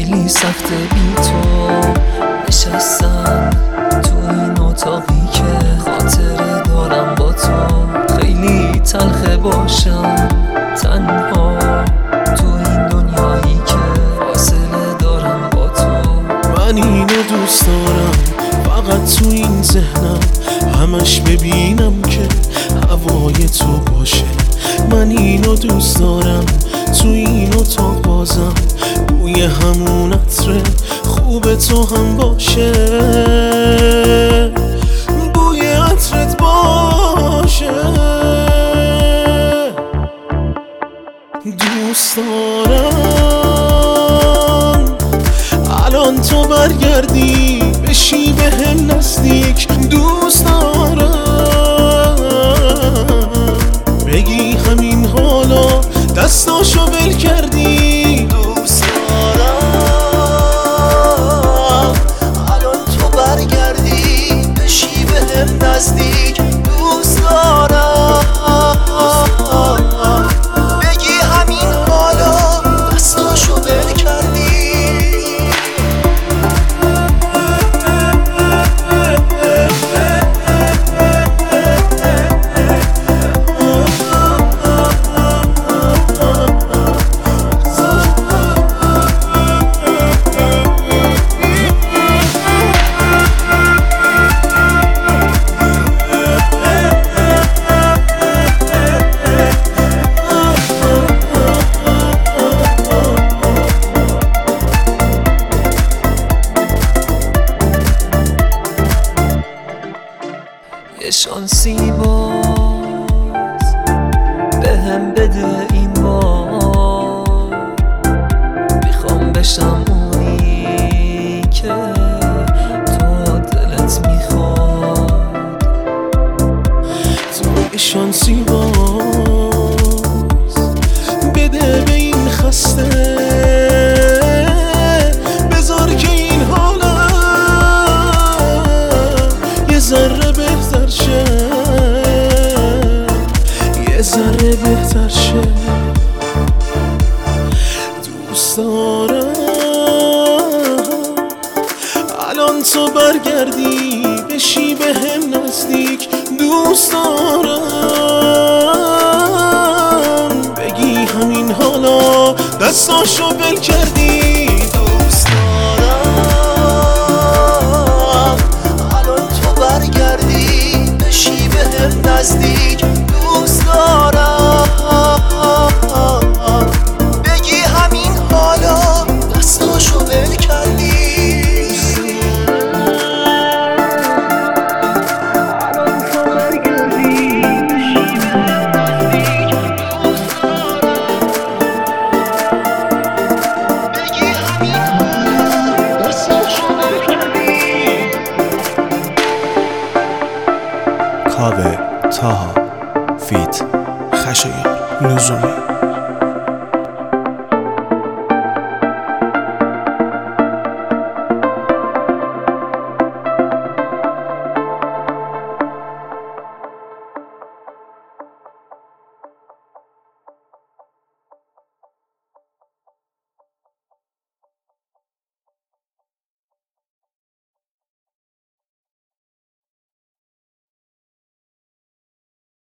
خیلی سخته بی تو نشستم تو این اتاقی که خاطره دارم با تو. خیلی تلخه باشم تنها تو این دنیایی که فاصله دارم با تو. من اینو دوست دارم فقط تو این ذهنم همش ببینم که هوای تو باشه. من اینو دوست دارم تو این اتاق بازم بوی همون عطر خوب تو هم باشه، بوی عطرت باشه. دوست دارم الان تو برگردی بشی به هم نزدیک. دوست دارم بگی همین حالا دستاشو ول کردی. دوست دارم الان تو برگردی بشی به هم نزدیک. دوست دارم بگی همین حالا دستاشو ول کردی. یه شانسی باز به هم بده این بار. میخوام بشم اونی که تو دلت میخواد. تو یه شانسی باز بده به این خسته، بذار که این حالم یه ذره بهتر شه، یه ذره بهتر شه. دوست دارم الان تو برگردی بشی به هم نزدیک. دوست دارم بگی همین حالا دستاشو ول کردی. دوست دارم الان تو برگردی بشی به هم نزدیک. دوست دارم